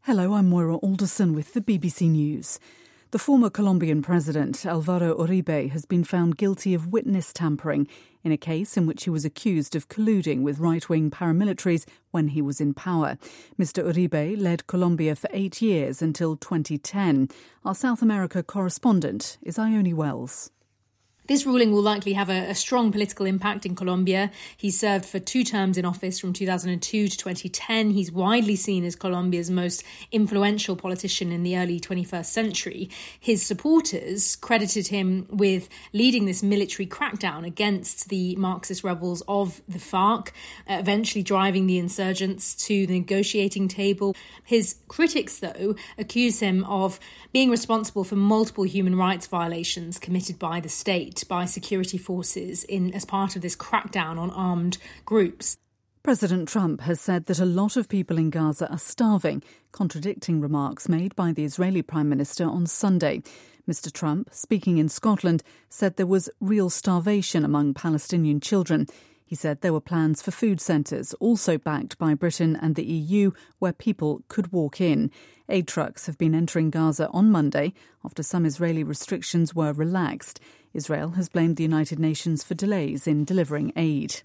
Hello, I'm Moira Alderson with the BBC News. The former Colombian president, Álvaro Uribe, has been found guilty of witness tampering in a case in which he was accused of colluding with right-wing paramilitaries when he was in power. Mr. Uribe led Colombia for 8 years until 2010. Our South America correspondent is Ione Wells. This ruling will likely have a strong political impact in Colombia. He served for 2 terms in office from 2002 to 2010. He's widely seen as Colombia's most influential politician in the early 21st century. His supporters credited him with leading this military crackdown against the Marxist rebels of the FARC, eventually driving the insurgents to the negotiating table. His critics, though, accuse him of being responsible for multiple human rights violations committed by the state, by security forces as part of this crackdown on armed groups. President Trump has said that a lot of people in Gaza are starving, contradicting remarks made by the Israeli Prime Minister on Sunday. Mr. Trump, speaking in Scotland, said there was real starvation among Palestinian children. He said there were plans for food centres, also backed by Britain and the EU, where people could walk in. Aid trucks have been entering Gaza on Monday after some Israeli restrictions were relaxed. Israel has blamed the United Nations for delays in delivering aid.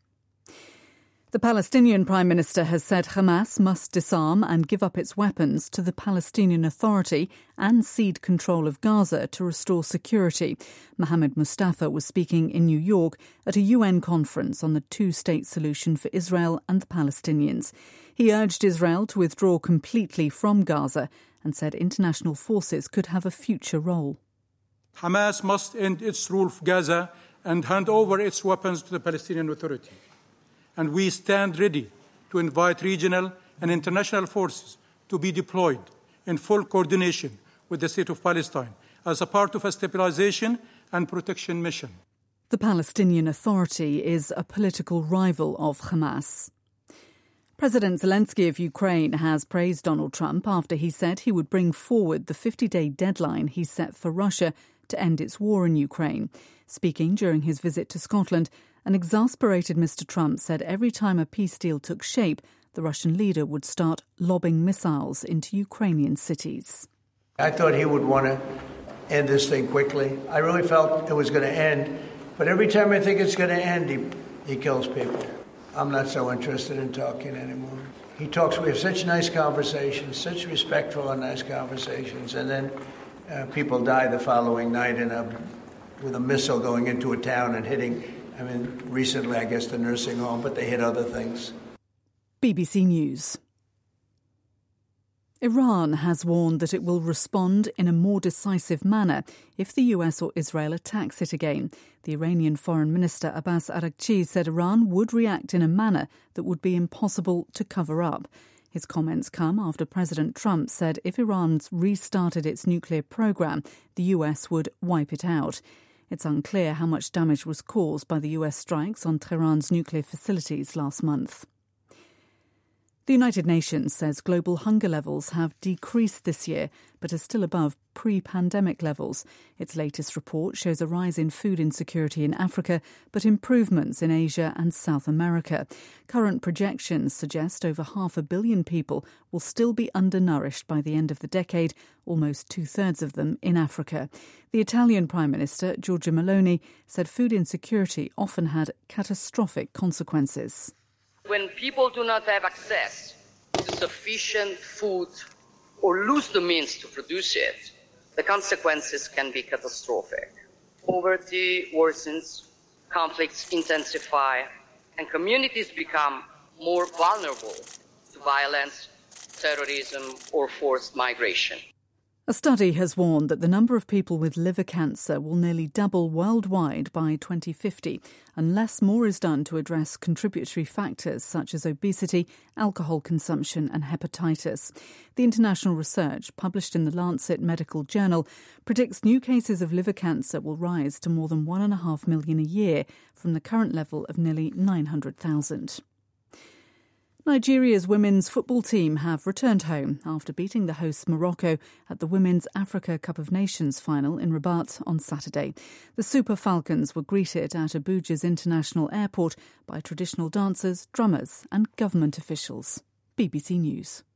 The Palestinian Prime Minister has said Hamas must disarm and give up its weapons to the Palestinian Authority and cede control of Gaza to restore security. Mohammed Mustafa was speaking in New York at a UN conference on the two-state solution for Israel and the Palestinians. He urged Israel to withdraw completely from Gaza and said international forces could have a future role. Hamas must end its rule of Gaza and hand over its weapons to the Palestinian Authority. And we stand ready to invite regional and international forces to be deployed in full coordination with the State of Palestine as a part of a stabilization and protection mission. The Palestinian Authority is a political rival of Hamas. President Zelensky of Ukraine has praised Donald Trump after he said he would bring forward the 50-day deadline he set for Russia to end its war in Ukraine. Speaking during his visit to Scotland, an exasperated Mr. Trump said every time a peace deal took shape, the Russian leader would start lobbing missiles into Ukrainian cities. I thought he would want to end this thing quickly. I really felt it was going to end. But every time I think it's going to end, he kills people. I'm not so interested in talking anymore. He talks, we have such nice conversations, such respectful and nice conversations, and then people die the following night with a missile going into a town and hitting, recently, I guess, the nursing home, but they hit other things. BBC News. Iran has warned that it will respond in a more decisive manner if the US or Israel attacks it again. The Iranian Foreign Minister Abbas Araghchi said Iran would react in a manner that would be impossible to cover up. His comments come after President Trump said if Iran restarted its nuclear program, the US would wipe it out. It's unclear how much damage was caused by the US strikes on Tehran's nuclear facilities last month. The United Nations says global hunger levels have decreased this year, but are still above pre-pandemic levels. Its latest report shows a rise in food insecurity in Africa, but improvements in Asia and South America. Current projections suggest over 500 million people will still be undernourished by the end of the decade, almost 2/3 of them in Africa. The Italian Prime Minister, Giorgia Meloni, said food insecurity often had catastrophic consequences. When people do not have access to sufficient food or lose the means to produce it, the consequences can be catastrophic. Poverty worsens, conflicts intensify, and communities become more vulnerable to violence, terrorism, or forced migration. A study has warned that the number of people with liver cancer will nearly double worldwide by 2050 unless more is done to address contributory factors such as obesity, alcohol consumption and hepatitis. The international research, published in the Lancet Medical Journal, predicts new cases of liver cancer will rise to more than 1.5 million a year from the current level of nearly 900,000. Nigeria's women's football team have returned home after beating the hosts Morocco at the Women's Africa Cup of Nations final in Rabat on Saturday. The Super Falcons were greeted at Abuja's International Airport by traditional dancers, drummers and government officials. BBC News.